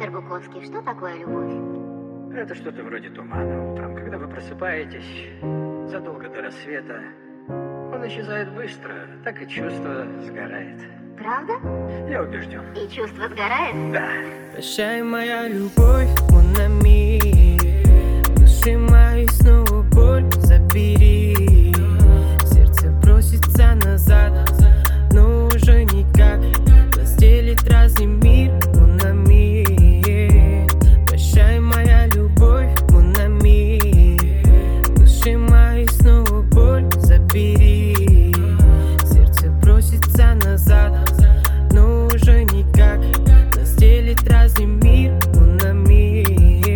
Мистер Буковский, что такое любовь? Это что-то вроде тумана утром, когда вы просыпаетесь задолго до рассвета. Он исчезает быстро, так и чувство сгорает. Правда? Я убежден. И чувство сгорает? Да. Прощай, моя любовь, mon ami. Души моей снова боль забери. Сердце бросится назад, но уже никак. Разделит разный мир, mon ami. Прощай, моя любовь, mon ami. Души моей снова боль забери. Сердце бросится назад, но уже никак. Нас делит разный мир, mon ami.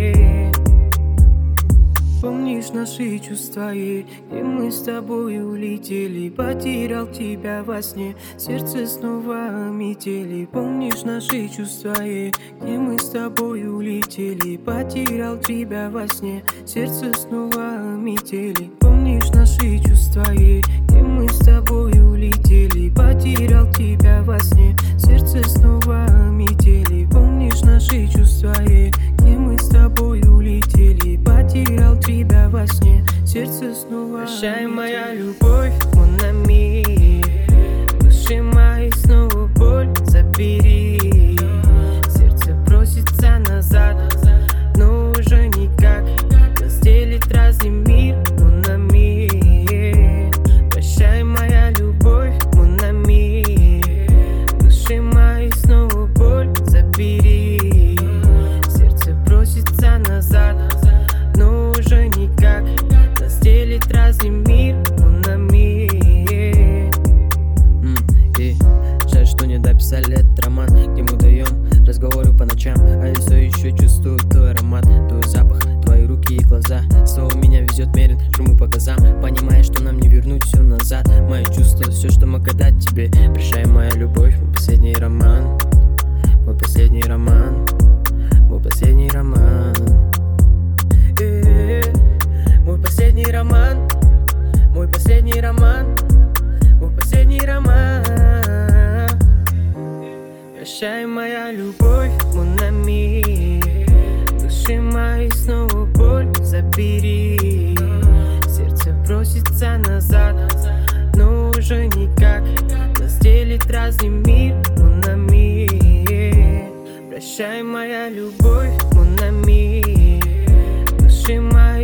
Помнишь наши чувства, где мы с тобой улетели? Потерял тебя во сне, сердце снова метели. Помнишь наши чувства, где мы с тобой улетели? Потерял тебя во сне, сердце снова метели. Помнишь наши чувства, где мы с тобой улетели? Потерял тебя во сне, сердце снова метели. Помнишь наши чувства, где мы с тобой улетели? Потерял тебя во сне, сердце снова. Прощай, моя любовь, mon ami. Души моей снова боль забери. Сердце бросится назад, но уже никак. Нас делит разный мир, mon ami. Прощай, моя любовь, mon ami. Души моей снова боль забери. Сердце бросится назад, но уже никак. Нас делит разный мир, mon ami. Жаль, что не дописали этот роман, где мы даем разговоры по ночам. А я все еще чувствую твой аромат, твой запах, твои руки и глаза. Снова меня везет мерен, жму по газам, понимая, что нам не вернуть все назад. Мои чувства, все, что могу дать тебе. Прощай, моя любовь, мой последний роман. Мой последний роман. Мой последний роман. Мой последний роман. Мой последний роман. Мой последний роман. Прощай, моя любовь, mon ami. Души моей снова боль забери. Сердце бросится назад, но уже никак. Нас делит разный мир, mon ami. Прощай, моя любовь, mon ami. Души моей